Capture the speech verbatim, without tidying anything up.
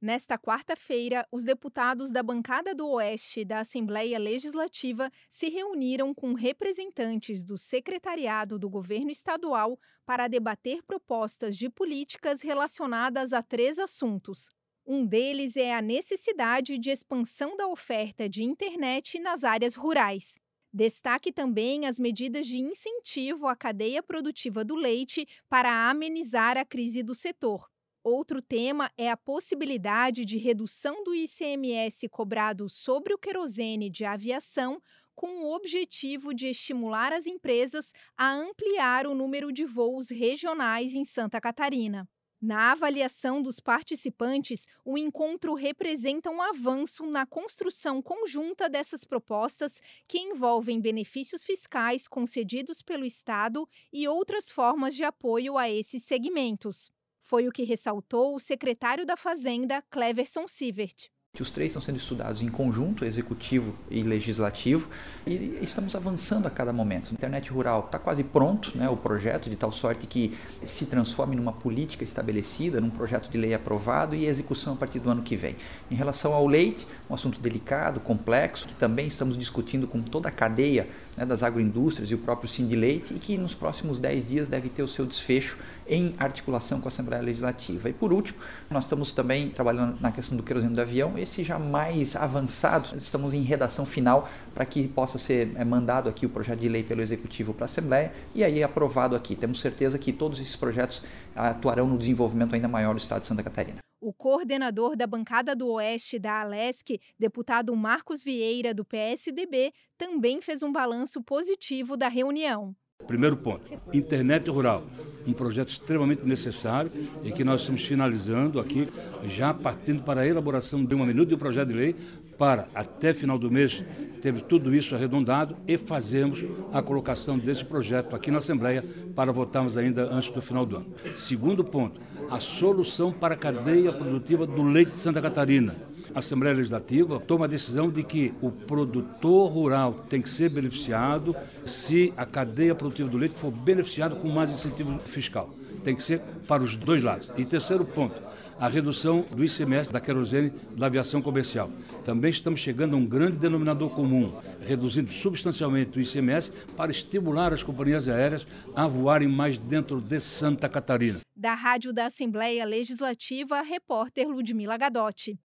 Nesta quarta-feira, os deputados da bancada do Oeste da Assembleia Legislativa se reuniram com representantes do secretariado do governo estadual para debater propostas de políticas relacionadas a três assuntos. Um deles é a necessidade de expansão da oferta de internet nas áreas rurais. Destaque também as medidas de incentivo à cadeia produtiva do leite para amenizar a crise do setor. Outro tema é a possibilidade de redução do I C M S cobrado sobre o querosene de aviação, com o objetivo de estimular as empresas a ampliar o número de voos regionais em Santa Catarina. Na avaliação dos participantes, o encontro representa um avanço na construção conjunta dessas propostas que envolvem benefícios fiscais concedidos pelo Estado e outras formas de apoio a esses segmentos. Foi o que ressaltou o secretário da Fazenda, Cleverson Sievert. Os três estão sendo estudados em conjunto, executivo e legislativo, e estamos avançando a cada momento. A internet rural está quase pronto, né, o projeto, de tal sorte que se transforme numa política estabelecida, num projeto de lei aprovado e execução a partir do ano que vem. Em relação ao leite, um assunto delicado, complexo, que também estamos discutindo com toda a cadeia, né, das agroindústrias e o próprio Sindileite, e que nos próximos dez dias deve ter o seu desfecho em articulação com a Assembleia Legislativa. E por último, nós estamos também trabalhando na questão do querosene do avião, esse já mais avançado, estamos em redação final para que possa ser é, mandado aqui o projeto de lei pelo Executivo para a Assembleia e aí aprovado aqui. Temos certeza que todos esses projetos atuarão no desenvolvimento ainda maior do Estado de Santa Catarina. O coordenador da bancada do Oeste da Alesc, deputado Marcos Vieira, do P S D B, também fez um balanço positivo da reunião. Primeiro ponto, internet rural, um projeto extremamente necessário e que nós estamos finalizando aqui, já partindo para a elaboração de uma minuta de um projeto de lei para, até final do mês, termos tudo isso arredondado e fazemos a colocação desse projeto aqui na Assembleia para votarmos ainda antes do final do ano. Segundo ponto, a solução para a cadeia produtiva do leite de Santa Catarina. A Assembleia Legislativa toma a decisão de que o produtor rural tem que ser beneficiado se a cadeia produtiva do leite for beneficiada com mais incentivo fiscal. Tem que ser para os dois lados. E terceiro ponto, a redução do I C M S da querosene da aviação comercial. Também estamos chegando a um grande denominador comum, reduzindo substancialmente o I C M S para estimular as companhias aéreas a voarem mais dentro de Santa Catarina. Da Rádio da Assembleia Legislativa, repórter Ludmila Gadotti.